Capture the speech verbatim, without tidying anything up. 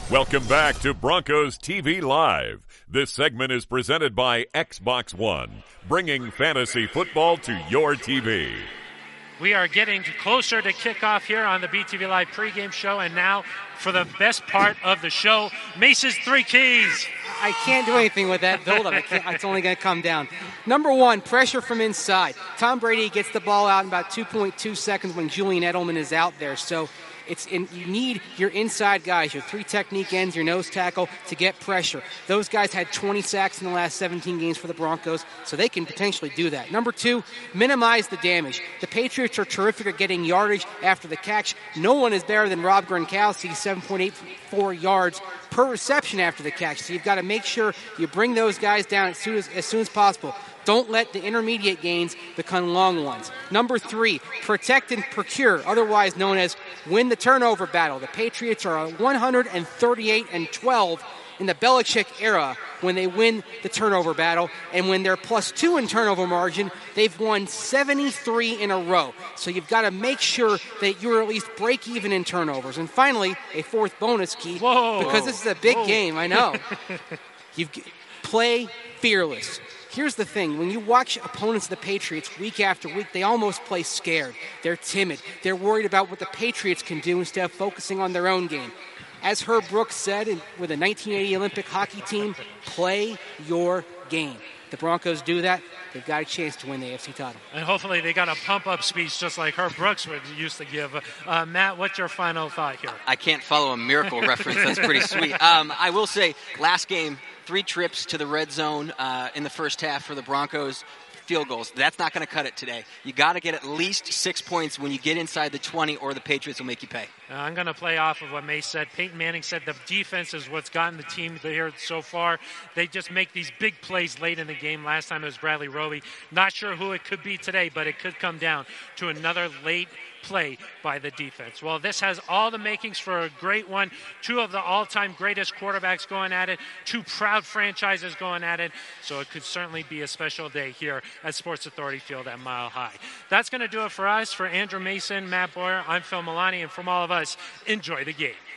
Welcome back to Broncos T V Live. This segment is presented by Xbox One, bringing fantasy football to your T V. We are getting closer to kickoff here on the B T V Live pregame show, and now for the best part of the show, Mace's three keys. I can't do anything with that build-up. I can't, it's only going to come down. Number one, pressure from inside. Tom Brady gets the ball out in about two point two seconds when Julian Edelman is out there. So it's in, you need your inside guys, your three technique ends, your nose tackle, to get pressure. Those guys had twenty sacks in the last seventeen games for the Broncos, so they can potentially do that. Number two, minimize the damage. The Patriots are terrific at getting yardage after the catch. No one is better than Rob Gronkowski, seven point eight four yards per reception after the catch. So you've got to make sure you bring those guys down as soon as, as soon as possible. Don't let the intermediate gains become long ones. Number three, protect and procure, otherwise known as win the turnover battle. The Patriots are one thirty-eight and twelve in the Belichick era when they win the turnover battle. And when they're plus two in turnover margin, they've won seventy-three in a row. So you've got to make sure that you're at least break even in turnovers. And finally, a fourth bonus key, Whoa. because this is a big Whoa. game, I know. You play fearless. Here's the thing. When you watch opponents of the Patriots week after week, they almost play scared. They're timid. They're worried about what the Patriots can do instead of focusing on their own game. As Herb Brooks said with a nineteen eighty Olympic hockey team, play your game. The Broncos do that, they've got a chance to win the A F C title. And hopefully they got a pump-up speech just like Herb Brooks would used to give. Uh, Matt, what's your final thought here? I can't follow a miracle reference. That's pretty sweet. Um, I will say, last game, three trips to the red zone uh, in the first half for the Broncos. Field goals. That's not going to cut it today. You got to get at least six points when you get inside the twenty, or the Patriots will make you pay. Uh, I'm going to play off of what Mace said. Peyton Manning said the defense is what's gotten the team here so far. They just make these big plays late in the game. Last time it was Bradley Roby. Not sure who it could be today, but it could come down to another late play by the defense. Well, this has all the makings for a great one. Two of the all-time greatest quarterbacks going at it. Two proud franchises going at it. So it could certainly be a special day here at Sports Authority Field at Mile High. That's going to do it for us. For Andrew Mason, Matt Boyer, I'm Phil Milani, and from all of us, enjoy the game.